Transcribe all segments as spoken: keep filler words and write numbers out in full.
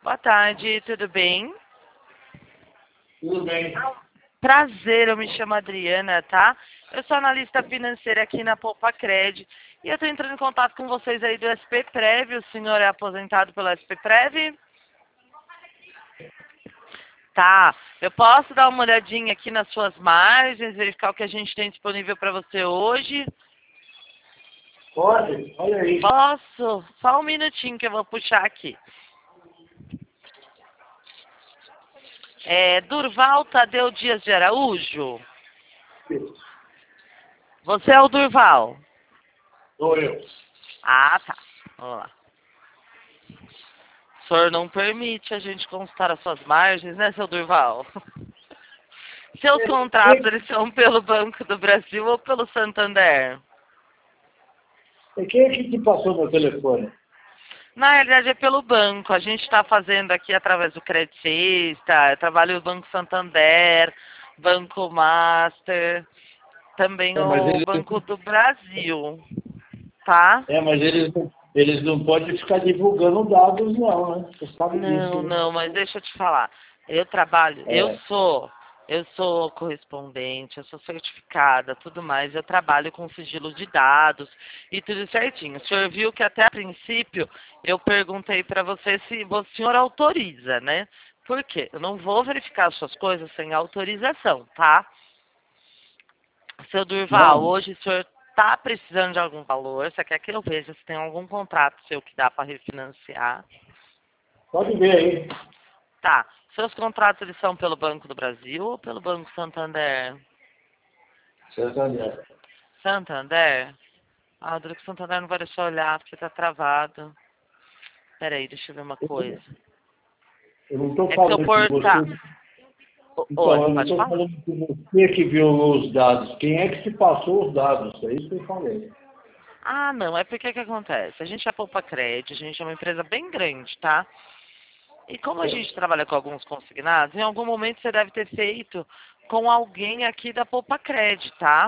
Boa tarde, tudo bem? Tudo bem. Prazer, eu me chamo Adriana, tá? Eu sou analista financeira aqui na Poupa Cred e eu tô entrando em contato com vocês aí do S P Prev. O senhor é aposentado pelo S P Prev? Tá, eu posso dar uma olhadinha aqui nas suas margens, verificar o que a gente tem disponível para você hoje? Pode? Olha aí. Posso? Só um minutinho que eu vou puxar aqui. É, Durval Tadeu Dias de Araújo? Você é o Durval? Sou eu. Ah, tá. Vamos lá. O senhor não permite a gente consultar as suas margens, né, seu Durval? Seus contratos, eles são pelo Banco do Brasil ou pelo Santander? E quem é que te passou meu telefone? Na realidade é pelo banco. A gente está fazendo aqui através do Credit Sexta, eu trabalho no Banco Santander, Banco Master, também É, mas o eles, Banco do Brasil, tá? é, mas eles, eles não podem ficar divulgando dados não, né? Você sabe disso, Não, né? não, mas deixa eu te falar. Eu trabalho, eu É. sou, eu sou correspondente, eu sou certificada, tudo mais. Eu trabalho com sigilo de dados e tudo certinho. O senhor viu que até a princípio eu perguntei para você se o senhor autoriza, né? Por quê? Eu não vou verificar as suas coisas sem autorização, tá? Seu Durval, Não, hoje o senhor está precisando de algum valor? Você quer que eu veja se tem algum contrato seu que dá para refinanciar? pode ver aí. Tá. Seus contratos eles são pelo Banco do Brasil ou pelo Banco Santander? Santander. Santander? Ah, o Banco Santander não vai deixar eu olhar porque tá travado. Peraí, deixa eu ver uma coisa. Eu não estou É que seu falando que portal... você... O- Então, Oi, eu não pode estou falar? falando que você que viu os dados. Quem é que te passou os dados? É isso que eu falei. Ah, não, é porque que acontece? A gente é Poupa Cred, a gente é uma empresa bem grande, tá? E como a gente trabalha com alguns consignados, em algum momento você deve ter feito com alguém aqui da Poupa Cred, tá?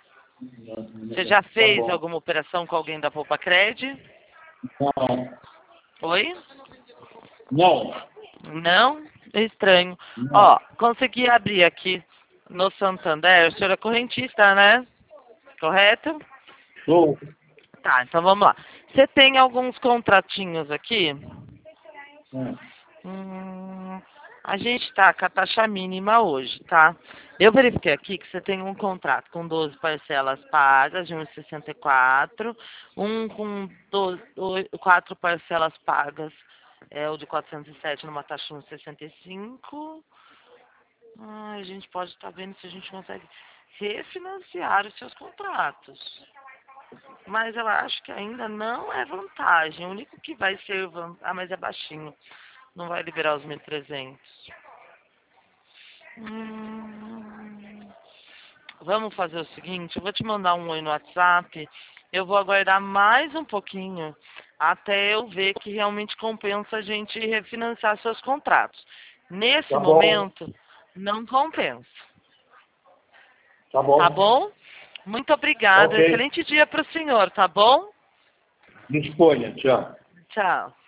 Você já Tá fez bom. alguma operação com alguém da Poupa Cred? Não. Oi? Não. Não? É estranho. Não. Ó, consegui abrir aqui no Santander. O senhor é correntista, né? Correto? Sou. Tá, então vamos lá. Você tem alguns contratinhos aqui? Hum. Hum, a gente tá com a taxa mínima hoje, tá? Eu verifiquei aqui que você tem um contrato com doze parcelas pagas de um vírgula sessenta e quatro, um com doze, quatro parcelas pagas, é o de quatrocentos e sete numa taxa de um vírgula sessenta e cinco. Ah, a gente pode estar vendo se a gente consegue refinanciar os seus contratos. Mas eu acho que ainda não é vantagem. O único que vai ser vantagem... Ah, mas é baixinho. Não vai liberar os mil e trezentos. Hum, vamos fazer o seguinte, eu vou te mandar um oi no WhatsApp. Eu vou aguardar mais um pouquinho até eu ver que realmente compensa a gente refinanciar seus contratos. Nesse Tá bom. momento, não compensa. Tá Tá bom. bom? Muito obrigada. Ok. Excelente dia para o senhor, tá bom? Disponha. Tchau. Tchau.